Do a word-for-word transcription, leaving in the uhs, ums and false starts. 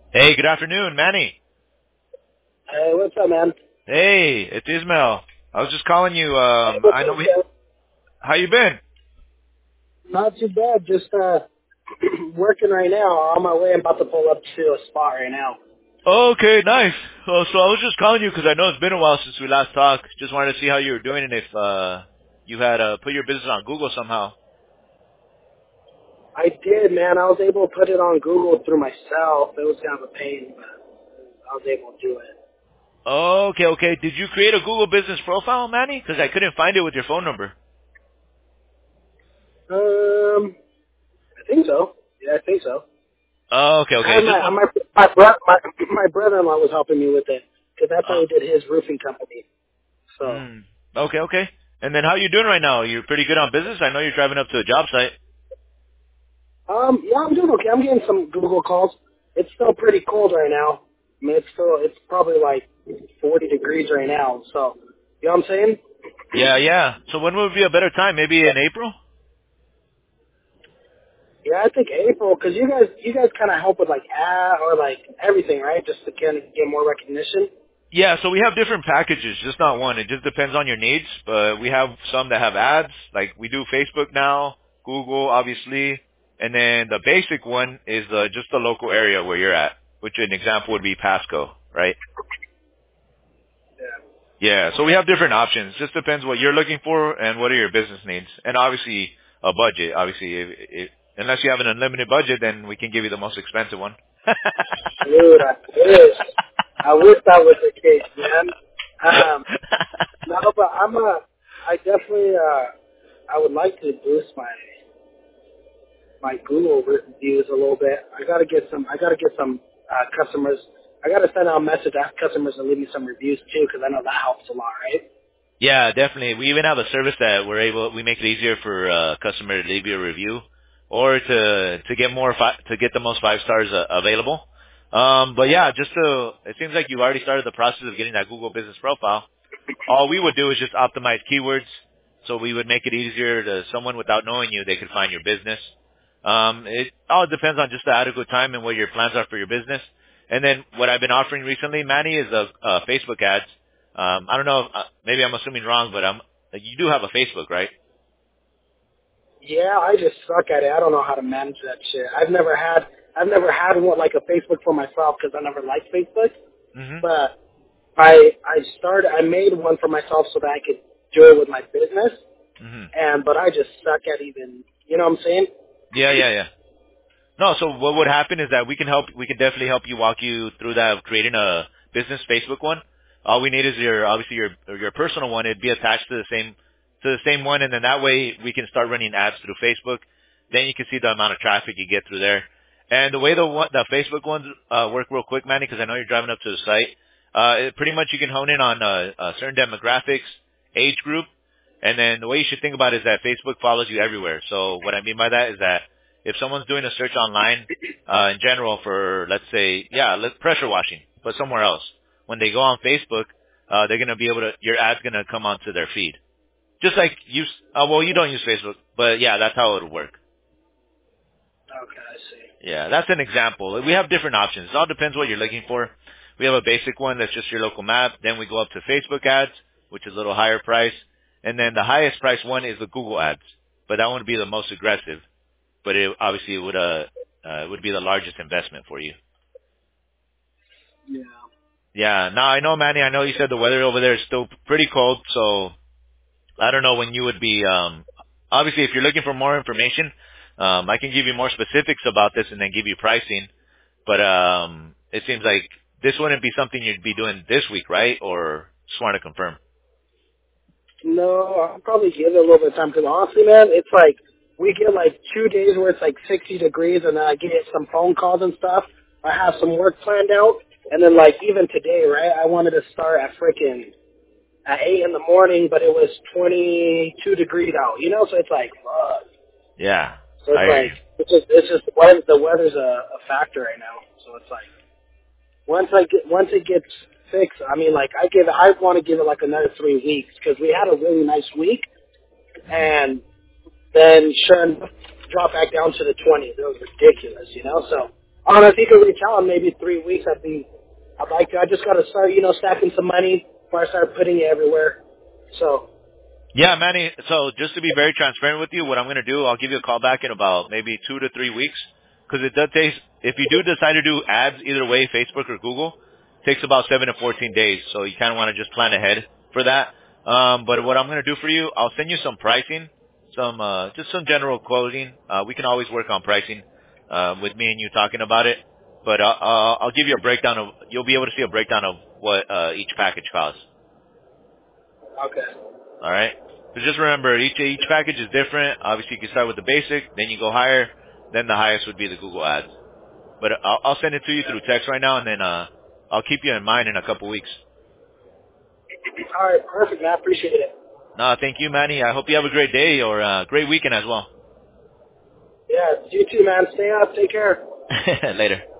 Hey, good afternoon, Manny. Hey, what's up, man? Hey, it's Ismail. I was just calling you. Hey, Um, what's I know up, we. man? How you been? Not too bad. Just uh, working right now. On my way. I'm about to pull up to a spot right now. Okay, nice. Uh, so I was just calling you because I know it's been a while since we last talked. Just wanted to see how you were doing and if uh, you had uh, put your business on Google somehow. I did, man. I was able to put it on Google through myself. It was kind of a pain, but I was able to do it. Okay, okay. Did you create a Google business profile, Manny? Because I couldn't find it with your phone number. Um, I think so. Yeah, I think so. Oh, okay, I okay. had Just my one. my my, bro- my, my brother-in-law was helping me with it because that's how Uh, he did his roofing company. So, mm, okay, okay. And then how you doing right now? You're pretty good on business. I know you're driving up to a job site. um, yeah, I'm doing okay. I'm getting some Google calls. It's still pretty cold right now. I mean, it's still, it's probably like forty degrees right now. So, you know what I'm saying? Yeah, yeah. So when would be a better time? Maybe in April? Yeah, I think April, because you guys, you guys kind of help with like ad or like everything, right? Just to kind of get more recognition. Yeah, so we have different packages, just not one. It just depends on your needs, but we have some that have ads, like we do Facebook now, Google, obviously, and then the basic one is uh, just the local area where you're at, which an example would be Pasco, right? Yeah. Yeah, so we have different options. Just depends what you're looking for and what are your business needs, and obviously a budget. Obviously, if, if, unless you have an unlimited budget, then we can give you the most expensive one. Dude, I wish, I wish that was the case, man. Um, no, but I'm a, I definitely, uh, I would like to boost my my Google reviews a little bit. I gotta get some. I gotta get some uh, customers. I gotta send out a message to customers to leave me some reviews too, because I know that helps a lot, right? Yeah, definitely. We even have a service that we're able, we make it easier for a customer to leave you a review or to, to get more, fi- to get the most five stars uh, available. Um, but yeah, just to, it seems like you've already started the process of getting that Google business profile. All we would do is just optimize keywords. So we would make it easier to someone without knowing you, they could find your business. Um, it all depends on just the adequate time and what your plans are for your business. And then what I've been offering recently, Manny, is a, uh Facebook ads. Um, I don't know, if, uh, maybe I'm assuming wrong, but I'm, like, you do have a Facebook, right? Yeah, I just suck at it. I don't know how to manage that shit. I've never had. I've never had one like a Facebook for myself because I never liked Facebook. hmm But I I started. I made one for myself so that I could do it with my business. hmm And but I just suck at even. You know what I'm saying? Yeah, yeah, yeah. No, so what would happen is that we can help, we can definitely help you walk you through that of creating a business Facebook one. All we need is your, obviously your, your personal one. It'd be attached to the same, to the same one, and then that way we can start running ads through Facebook. Then you can see the amount of traffic you get through there. And the way the one, the Facebook ones, uh, work real quick, Manny, because I know you're driving up to the site, uh, it, pretty much you can hone in on, uh, uh, certain demographics, age group, and then the way you should think about it is that Facebook follows you everywhere. So what I mean by that is that if someone's doing a search online, uh, in general for, let's say, yeah, let pressure washing, but somewhere else, when they go on Facebook, uh, they're going to be able to, your ad's going to come onto their feed. Just like you, s- uh, well, you don't use Facebook, but yeah, that's how it'll work. Okay, I see. Yeah, that's an example. We have different options. It all depends what you're looking for. We have a basic one that's just your local map. Then we go up to Facebook ads, which is a little higher price. And then the highest price one is the Google ads. But that one would be the most aggressive. But it obviously it would, uh, uh, it would be the largest investment for you. Yeah. Yeah. Now I know, Manny, I know you said the weather over there is still pretty cold, so I don't know when you would be, um, obviously if you're looking for more information, um, I can give you more specifics about this and then give you pricing. But um, it seems like this wouldn't be something you'd be doing this week, right? Or just want to confirm. No, I'll probably give it a little bit of time because honestly, man, it's like we get like two days where it's like sixty degrees, and then I get some phone calls and stuff. I have some work planned out, and then like even today, right? I wanted to start at freaking at eight in the morning, but it was twenty-two degrees out. You know, so it's like, fuck. Yeah, So I it's hear like you. it's just it's just weather, the weather's a, a factor right now. So it's like once I get once it gets fixed, I mean, like I give it, I want to give it like another three weeks because we had a really nice week, Mhm. and then sure enough, drop back down to the twenties. It was ridiculous, you know. So Um, if you could reach out in maybe three weeks, I'd be, I'd like to. I just got to start, you know, stacking some money before I start putting it everywhere. So. Yeah, Manny. So just to be very transparent with you, what I'm going to do, I'll give you a call back in about maybe two to three weeks. Because it does take, if you do decide to do ads either way, Facebook or Google, it takes about seven to fourteen days. So you kind of want to just plan ahead for that. Um, but what I'm going to do for you, I'll send you some pricing, some, uh, just some general quoting. Uh, we can always work on pricing, uh, with me and you talking about it. But I'll, I'll I'll give you a breakdown of, you'll be able to see a breakdown of what, uh, each package costs. Okay. All right. So just remember, each each package is different. Obviously, you can start with the basic, then you go higher, then the highest would be the Google Ads. But I'll, I'll send it to you through text right now, and then uh, I'll keep you in mind in a couple weeks. All right, perfect, man. I appreciate it. No, thank you, Manny. I hope you have a great day or a great weekend as well. Yeah, you too, man. Stay up. Take care. Later.